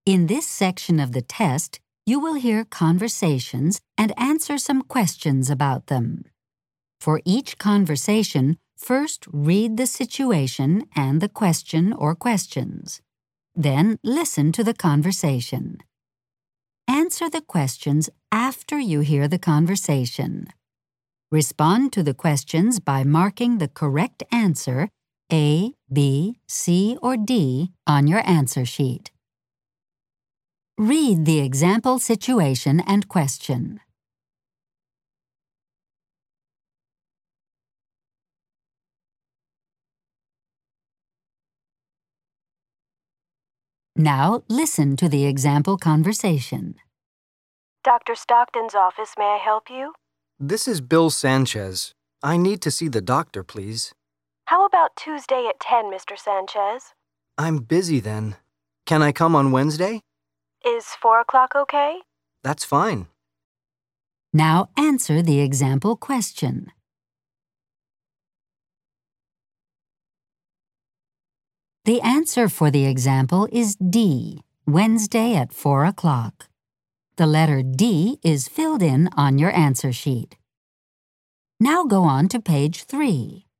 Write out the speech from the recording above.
In this section of the test, you will hear conversations and answer some questions about them. For each conversation, first read the situation and the question or questions. Then listen to the conversation. Answer the questions after you hear the conversation. Respond to the questions by marking the correct answer A, B, C, or D on your answer sheet. Read the example situation and question. Now listen to the example conversation. Dr. Stockton's office, may I help you? This is Bill Sanchez. I need to see the doctor, please. How about Tuesday at 10, Mr. Sanchez? I'm busy then. Can I come on Wednesday? Is 4 o'clock okay? That's fine. Now answer the example question. The answer for the example is D, Wednesday at 4 o'clock. The letter D is filled in on your answer sheet. Now go on to page 3.